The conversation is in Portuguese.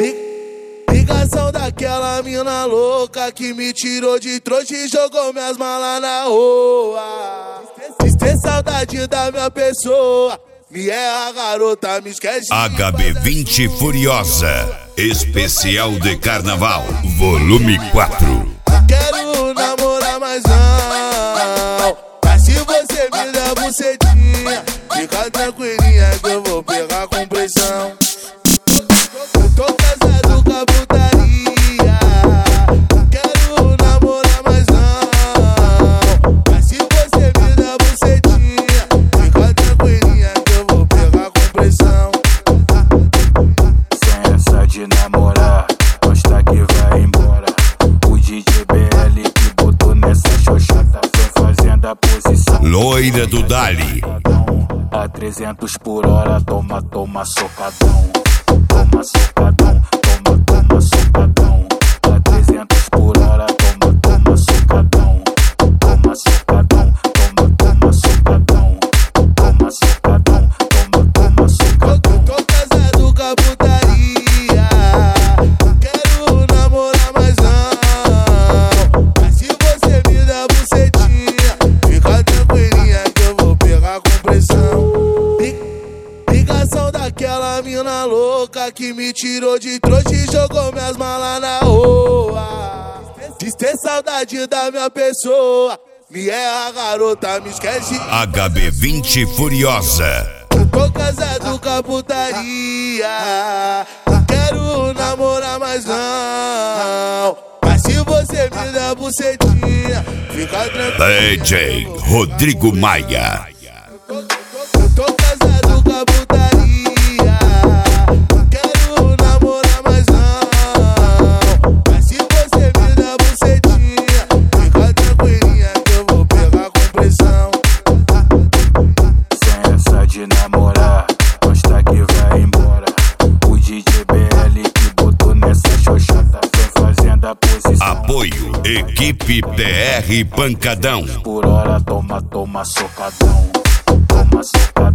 Ligação daquela mina louca que me tirou de trouxa e jogou minhas malas na rua. Se ter saudade da minha pessoa, me erra, garota, me esquece. HB20 Furiosa, especial de carnaval, volume 4. Quero namorar, mas não. Mas se você me der bucetinha, fica tranquilinha que eu vou pegar com pressão. Eu tô casado com a putaria. Quero namorar, mas não. Mas se você me der bucetinha, fica tranquilinha que eu vou pegar com pressão. Sem essa de namorar, gosta que vai embora. O DJ BL que botou nessa xoxota, vem fazendo a posição. Loira do Dali. A 300 por hora, toma, toma socadão. Toma socadão, toma, toma socadão. A 300 por hora, toma, toma socadão. Toma socadão, toma, toma socadão. Toma socadão, toma, toma socadão. Tô casado com a putaria. Quero namorar, mas não. Mas se você me der bucetinha, fica tranquilinha que eu vou pegar com pressão. Ligação daquela mina louca que me tirou de trouxa e jogou minhas malas na rua. Se ter saudade da minha pessoa, me erra, garota, me esquece. HB20 Furiosa. Eu tô casado com a putaria. Quero namorar, mas não. Mas se você me der bucetinha, fica tranquilo. DJ Rodrigo Maia. Eu tô casado com a putaria. Quero namorar, mas não. Mas se você me der bucetinha, fica tranquilinha que eu vou pegar com pressão. Sem essa de namorar, gosta que vai embora. O DJ BL que botou nessa xoxota, vem fazendo a posição. Apoio, equipe PR Pancadão. Por hora, toma, toma socadão. Toma socadão.